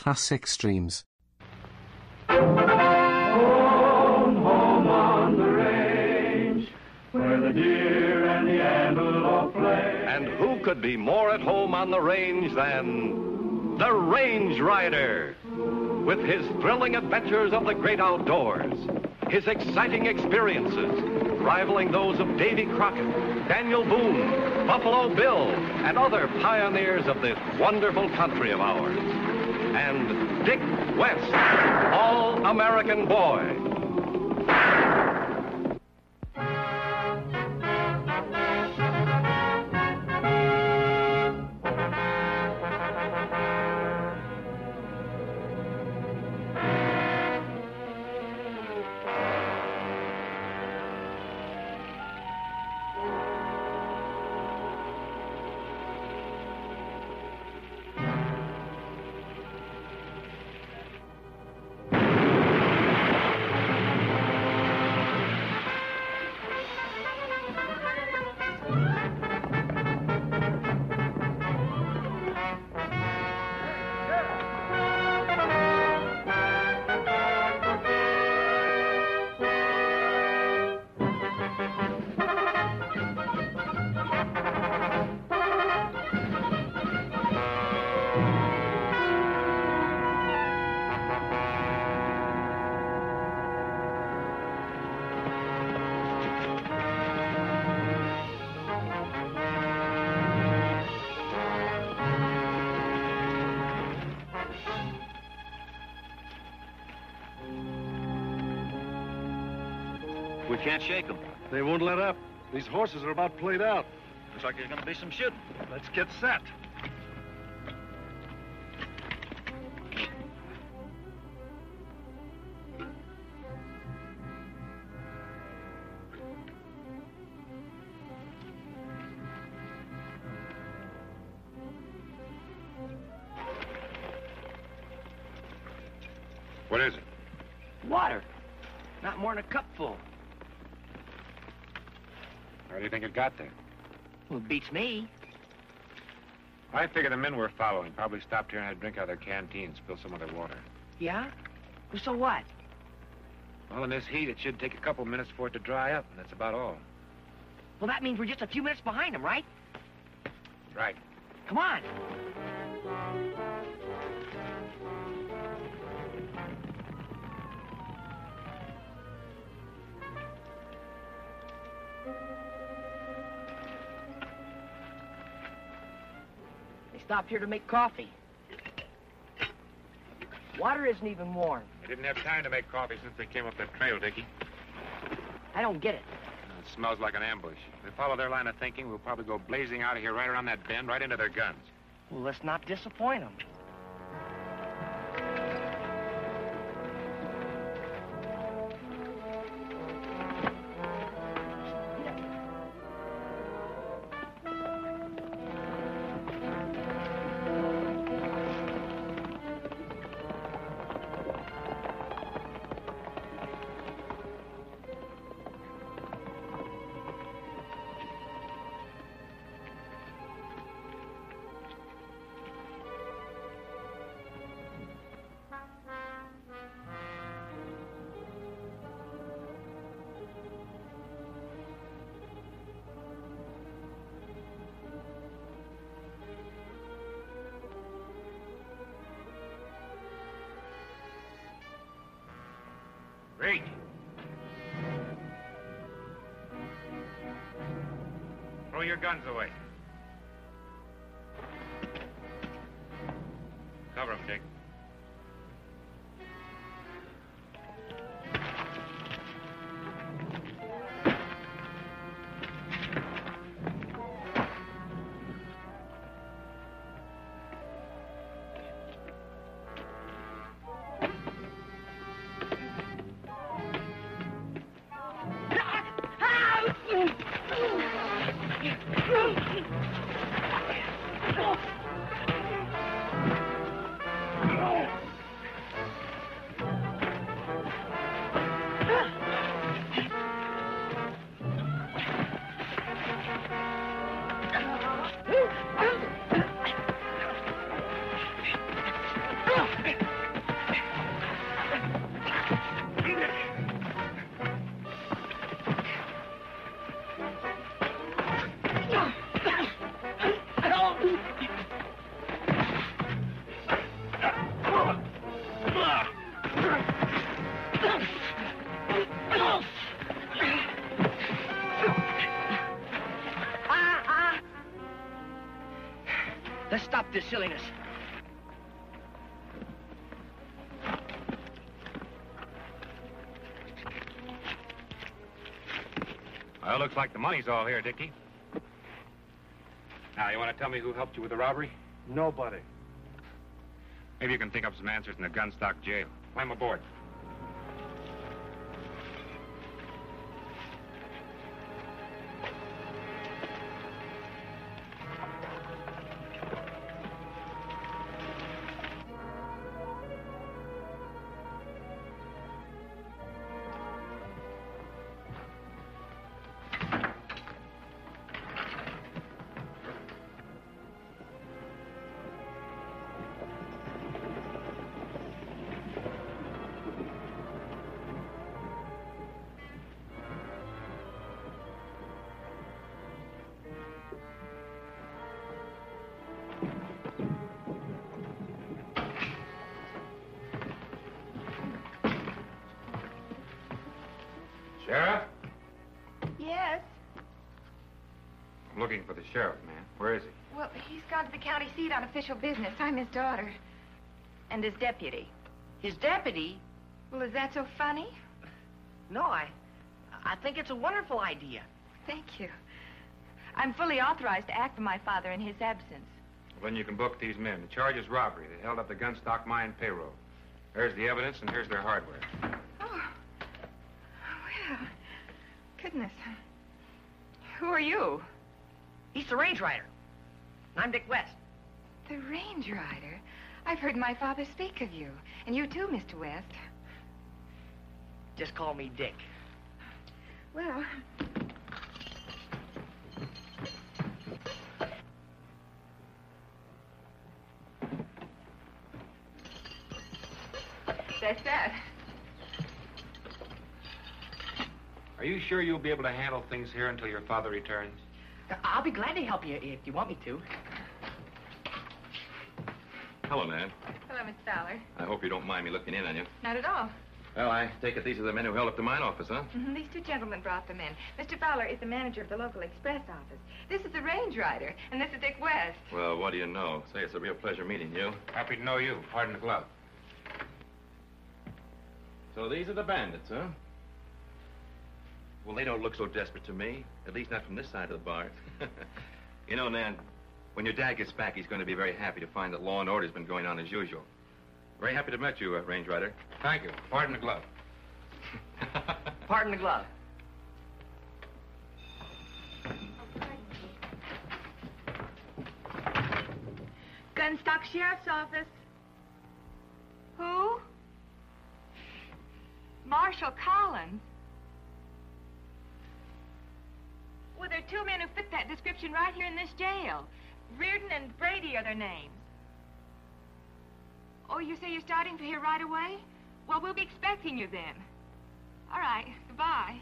classic streams. Home, home on the range, where the deer and the antelope play. And who could be more at home on the range than the Range Rider? With his thrilling adventures of the great outdoors, his exciting experiences rivaling those of Davy Crockett, Daniel Boone, Buffalo Bill, and other pioneers of this wonderful country of ours. And Dick West, All-American Boy. We can't shake them. They won't let up. These horses are about played out. Looks like there's going to be some shooting. Let's get set. What is it? Water. Not more than a cupful. How do you think it got there? Well, it beats me. I figure the men we're following probably stopped here and had a drink out of their canteen, spilled some of their water. Yeah? Well, so what? Well, in this heat, it should take a couple minutes for it to dry up, and that's about all. Well, that means we're just a few minutes behind them, right? Right. Come on. They stopped here to make coffee. Water isn't even warm. They didn't have time to make coffee since they came up that trail, Dickie. I don't get it. It smells like an ambush. If they follow their line of thinking, we'll probably go blazing out of here right around that bend, right into their guns. Well, let's not disappoint them. Reach. Throw your guns away. Cover 'em, Dick. silliness. Well, looks like the money's all here, Dickie. Now, you want to tell me who helped you with the robbery? Nobody. Maybe you can think up some answers in the Gunstock jail. Climb aboard. Sheriff? Yes. I'm looking for the sheriff, man. Where is he? Well, he's gone to the county seat on official business. I'm his daughter. And his deputy. His deputy? Well, is that so funny? No, I think it's a wonderful idea. Thank you. I'm fully authorized to act for my father in his absence. Well, then you can book these men. The charge is robbery. They held up the Gunstock mine payroll. There's the evidence, and here's their hardware. Oh. Well, goodness. Who are you? He's the range rider. And I'm Dick West. The range rider? I've heard my father speak of you. And you too, Mr. West. Just call me Dick. Well... That's that. Are you sure you'll be able to handle things here until your father returns? I'll be glad to help you if you want me to. Hello, Nan. Hello, Miss Fowler. I hope you don't mind me looking in on you. Not at all. Well, I take it these are the men who held up the mine office, huh? These two gentlemen brought them in. Mr. Fowler is the manager of the local express office. This is the range rider, and this is Dick West. Well, what do you know? Say, it's a real pleasure meeting you. Happy to know you. Pardon the glove. So these are the bandits, huh? Well, they don't look so desperate to me. At least not from this side of the bar. You know, Nan, when your dad gets back, he's going to be very happy to find that law and order's been going on as usual. Very happy to have met you, Range Rider. Thank you. Pardon the glove. Pardon the glove. Gunstock Sheriff's Office. Who? Marshal Collins. Well, there are two men who fit that description right here in this jail. Reardon and Brady are their names. Oh, you say you're starting for here right away? Well, we'll be expecting you then. All right, goodbye.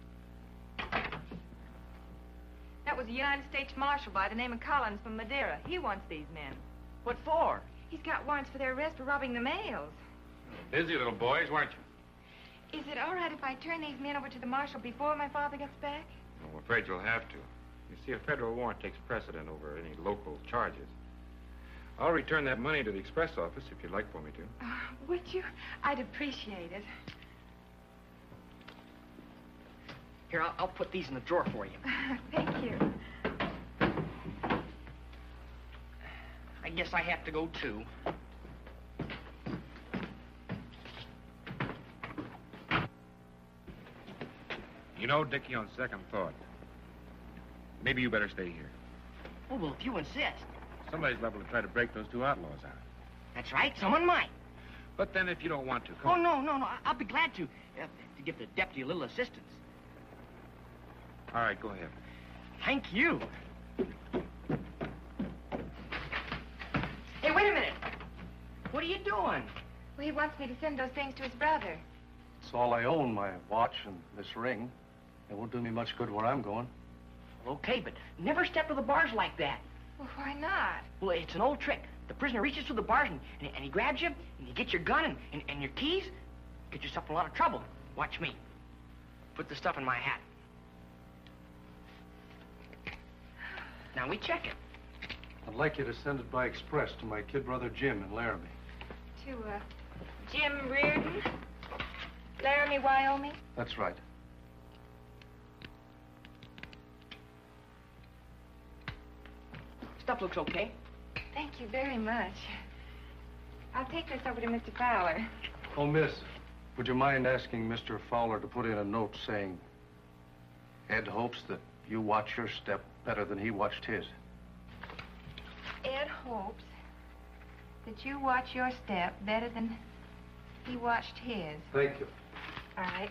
That was a United States Marshal by the name of Collins from Madeira. He wants these men. What for? He's got warrants for their arrest for robbing the mails. Busy little boys, weren't you? Is it all right if I turn these men over to the Marshal before my father gets back? I'm afraid you'll have to. You see, a federal warrant takes precedent over any local charges. I'll return that money to the express office if you'd like for me to. Would you? I'd appreciate it. Here, I'll put these in the drawer for you. Thank you. I guess I have to go, too. You know, Dickie, on second thought, maybe you better stay here. Oh, well, if you insist. Somebody's liable to try to break those two outlaws out. That's right, someone might. But then if you don't want to, Oh, no. I'll be glad to give the deputy a little assistance. All right, go ahead. Thank you. Hey, wait a minute. What are you doing? Well, he wants me to send those things to his brother. It's all I own, my watch and this ring. It won't do me much good where I'm going. Okay, but never step to the bars like that. Well, why not? Well, it's an old trick. The prisoner reaches through the bars and he grabs you, and you get your gun and your keys. Get yourself in a lot of trouble. Watch me. Put the stuff in my hat. Now we check it. I'd like you to send it by express to my kid brother Jim in Laramie. To, Jim Reardon, Laramie, Wyoming. That's right. Stuff looks okay. Thank you very much. I'll take this over to Mr. Fowler. Oh, miss, would you mind asking Mr. Fowler to put in a note saying Ed hopes that you watch your step better than he watched his? Ed hopes that you watch your step better than he watched his. Thank you. All right.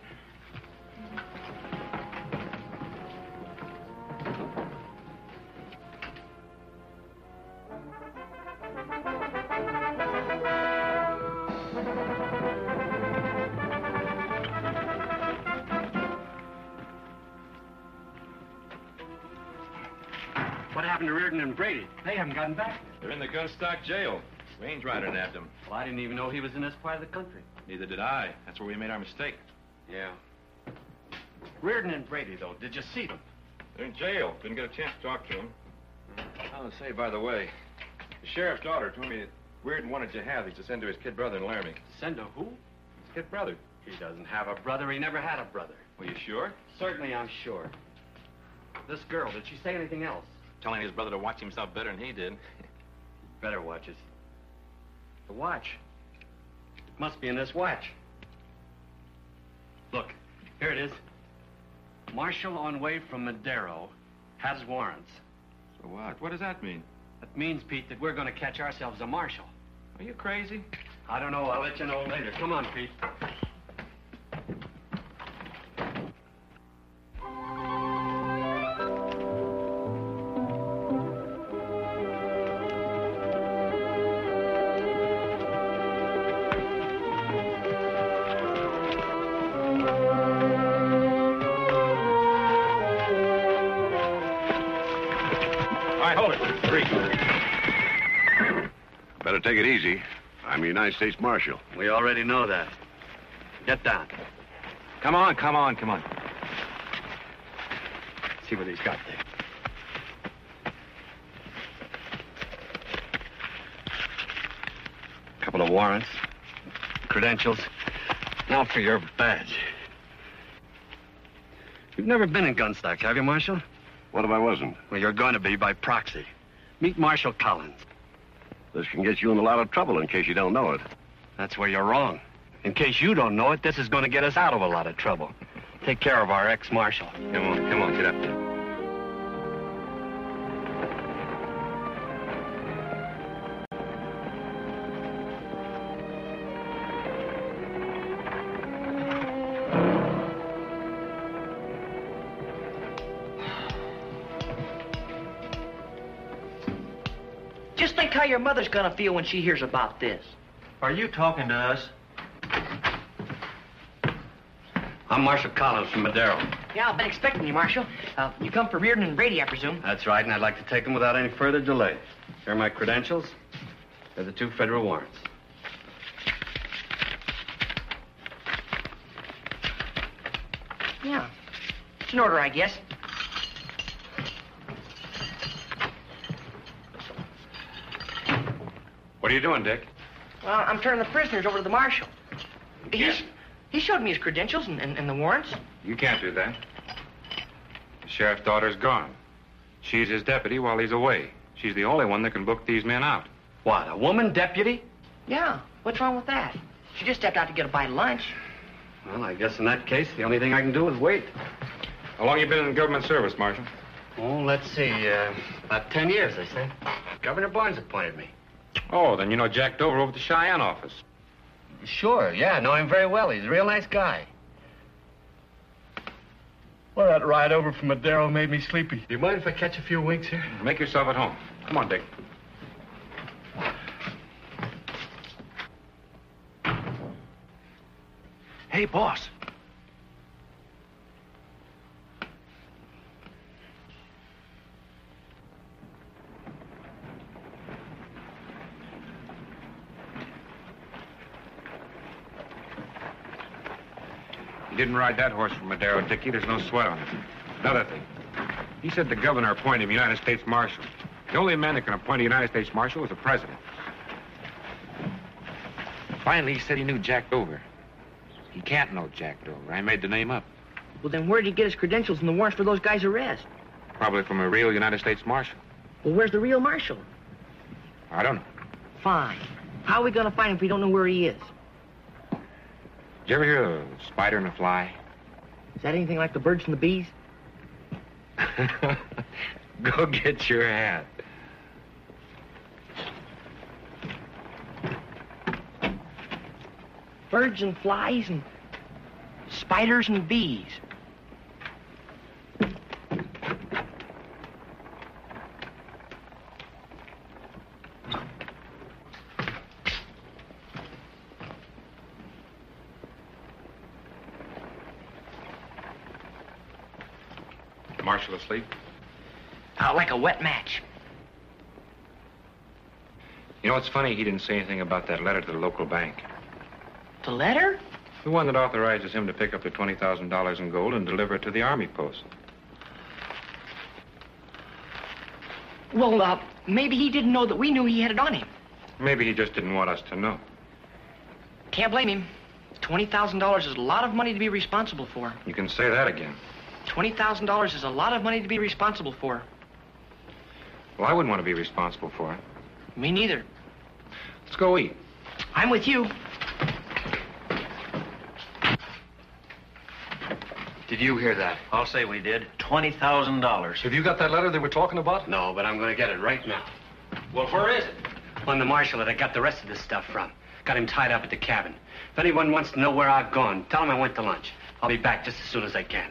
What happened to Reardon and Brady? They haven't gotten back. They're in the Gunstock jail. Range rider nabbed them. Well, I didn't even know he was in this part of the country. Neither did I. That's where we made our mistake. Yeah. Reardon and Brady, though, did you see them? They're in jail. Didn't get a chance to talk to them. Oh, say, by the way, the sheriff's daughter told me that Reardon wanted jihadis to send to his kid brother in Laramie. Send to who? His kid brother. He doesn't have a brother. He never had a brother. Well, you sure? Certainly, I'm sure. This girl, did she say anything else? Telling his brother to watch himself better than he did. Better watch it. The watch. It must be in this watch. Look, here it is. Marshal on way from Madero has warrants. So what? What does that mean? That means, Pete, that we're going to catch ourselves a marshal. Are you crazy? I don't know. I'll let you know later. Come on, Pete. Better take it easy. I'm a United States Marshal. We already know that. Get down. Come on, come on, come on. See what he's got there. Couple of warrants, credentials. Now for your badge. You've never been in Gunstock, have you, Marshal? What if I wasn't? Well, you're going to be by proxy. Meet Marshal Collins. This can get you in a lot of trouble in case you don't know it. That's where you're wrong. In case you don't know it, this is going to get us out of a lot of trouble. Take care of our ex-marshal. Come on, get up there. Just think how your mother's gonna feel when she hears about this. Are you talking to us? I'm Marshal Collins from Madero. Yeah, I've been expecting you, Marshal. You come for Reardon and Brady, I presume. That's right, and I'd like to take them without any further delay. Here are my credentials. They're the 2 federal warrants. Yeah. It's in order, I guess. What are you doing, Dick? Well, I'm turning the prisoners over to the Marshal. He showed me his credentials and the warrants. You can't do that. The sheriff's daughter's gone. She's his deputy while he's away. She's the only one that can book these men out. What, a woman deputy? Yeah. What's wrong with that? She just stepped out to get a bite of lunch. Well, I guess in that case, the only thing I can do is wait. How long you been in government service, Marshal? Oh, let's see. About 10 years, they say. Governor Barnes appointed me. Oh, then you know Jack Dover over at the Cheyenne office. Sure, yeah, know him very well. He's a real nice guy. Well, that ride over from Madero made me sleepy. Do you mind if I catch a few winks here? Make yourself at home. Come on, Dick. Hey, boss. He didn't ride that horse from Madero, Dickie. There's no sweat on it. Another thing. He said the governor appointed him United States Marshal. The only man that can appoint a United States Marshal is the president. Finally, he said he knew Jack Dover. He can't know Jack Dover. I made the name up. Well, then where did he get his credentials and the warrants for those guys' arrest? Probably from a real United States Marshal. Well, where's the real Marshal? I don't know. Fine. How are we going to find him if we don't know where he is? Did you ever hear of a spider and a fly? Is that anything like the birds and the bees? Go get your hat. Birds and flies and spiders and bees. Marshal asleep? Like a wet match. You know, it's funny he didn't say anything about that letter to the local bank. The letter? The one that authorizes him to pick up the $20,000 in gold and deliver it to the Army post. Well, maybe he didn't know that we knew he had it on him. Maybe he just didn't want us to know. Can't blame him. $20,000 is a lot of money to be responsible for. You can say that again. $20,000 is a lot of money to be responsible for. Well, I wouldn't want to be responsible for it. Me neither. Let's go eat. I'm with you. Did you hear that? I'll say we did. $20,000. Have you got that letter they were talking about? No, but I'm going to get it right now. Well, where is it? On the marshal that I got the rest of this stuff from. Got him tied up at the cabin. If anyone wants to know where I've gone, tell him I went to lunch. I'll be back just as soon as I can.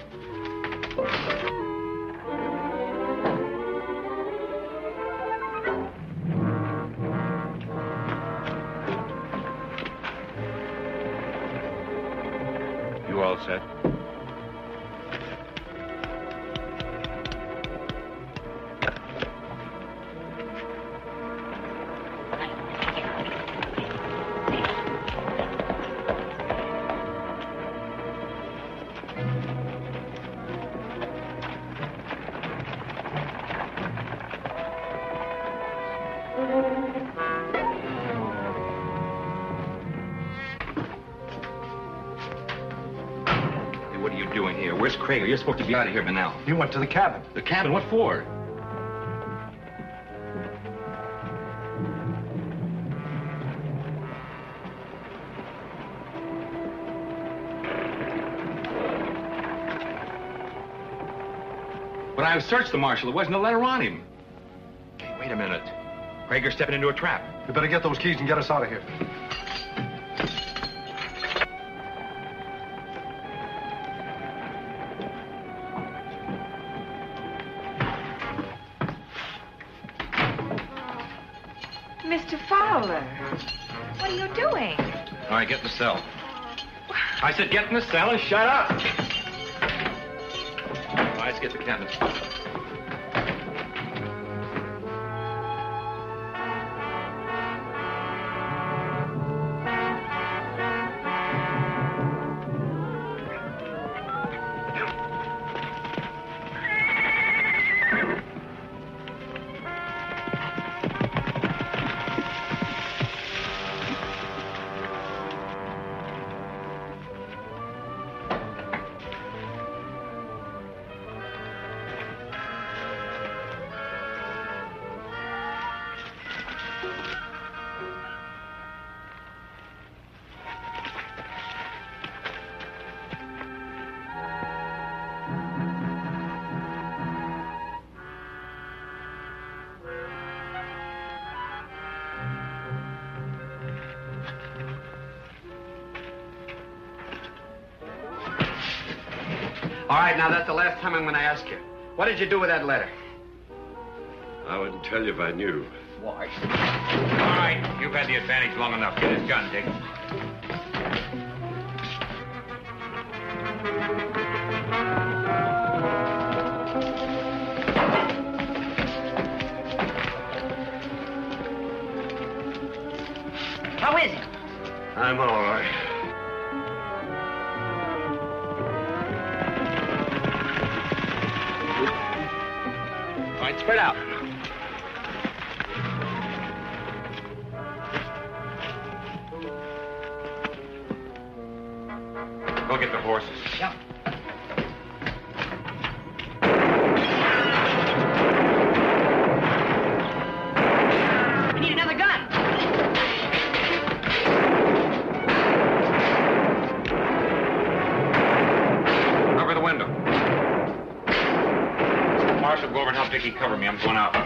You all set? What are you doing here? Where's Krager? You're supposed to be out of here by now. You went to the cabin. The cabin? What for? But I searched the marshal. There wasn't a letter on him. Hey, wait a minute. Krager's stepping into a trap. You better get those keys and get us out of here. Mr. Fowler, what are you doing? All right, get in the cell. I said get in the cell and shut up. All right, let's get the cabinet. All right, now that's the last time I'm going to ask you. What did you do with that letter? I wouldn't tell you if I knew. Why? All right, you've had the advantage long enough. Get his gun, Dick. How is he? I'm all right. All right, spread out. Go get the horses. Yeah. I need another gun. Cover the window. Marshal, go over and help Dickie cover me. I'm going out.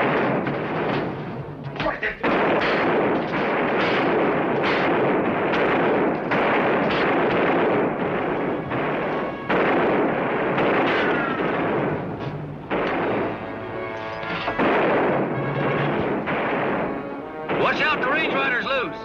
Watch out, the Range Rider's loose.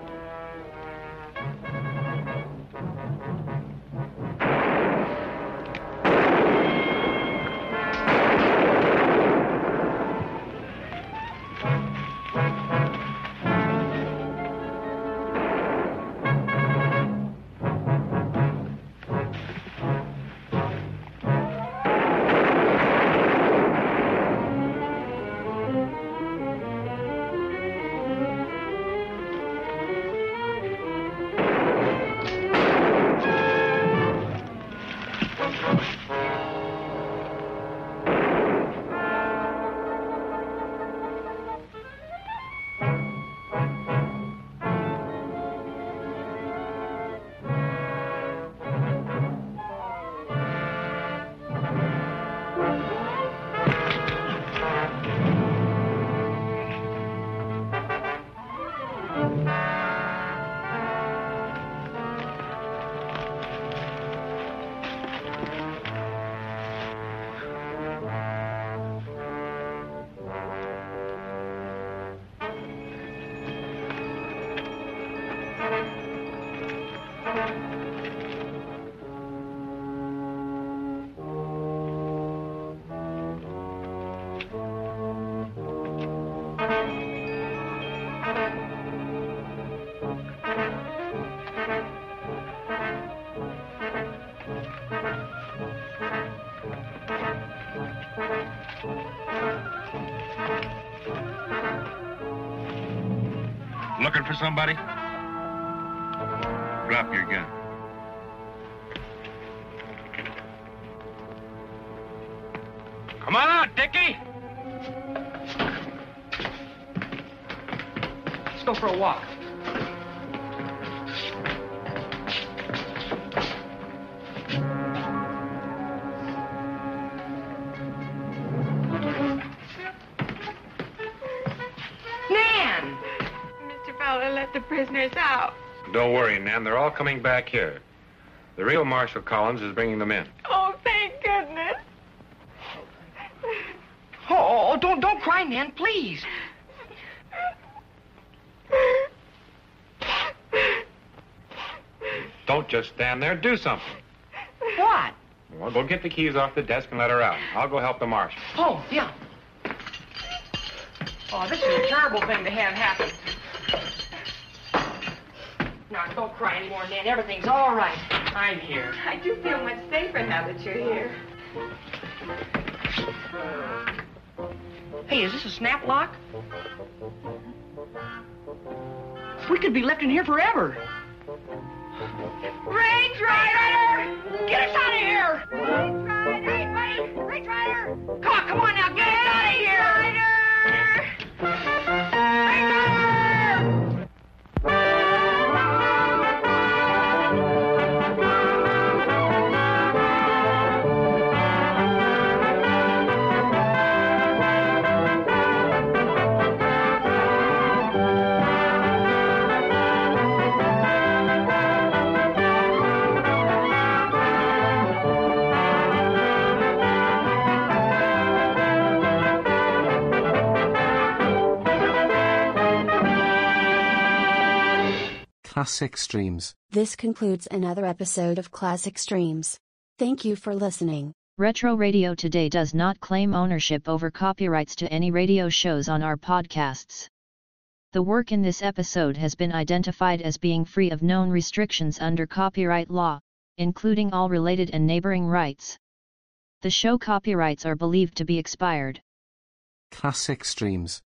Looking for somebody? Drop your gun. Come on out, Dickie. Let's go for a walk. Nan! Mr. Fowler let the prisoners out. Don't worry, Nan. They're all coming back here. The real Marshal Collins is bringing them in. Oh, thank goodness. Oh, don't cry, Nan, please. Don't just stand there. Do something. What? Well, go get the keys off the desk and let her out. I'll go help the Marshal. Oh, yeah. Oh, this is a terrible thing to have happen. Now, don't cry anymore, Nan. Everything's all right. I'm here. I do feel much safer now that you're here. Hey, is this a snap lock? We could be left in here forever. Range Rider! Get us out of here! Range Rider! Hey, buddy! Range Rider! Come on now, get us out of here! Rider! Range Rider! Classic Streams. This concludes another episode of Classic Streams. Thank you for listening. Retro Radio Today does not claim ownership over copyrights to any radio shows on our podcasts. The work in this episode has been identified as being free of known restrictions under copyright law, including all related and neighboring rights. The show copyrights are believed to be expired. Classic Streams.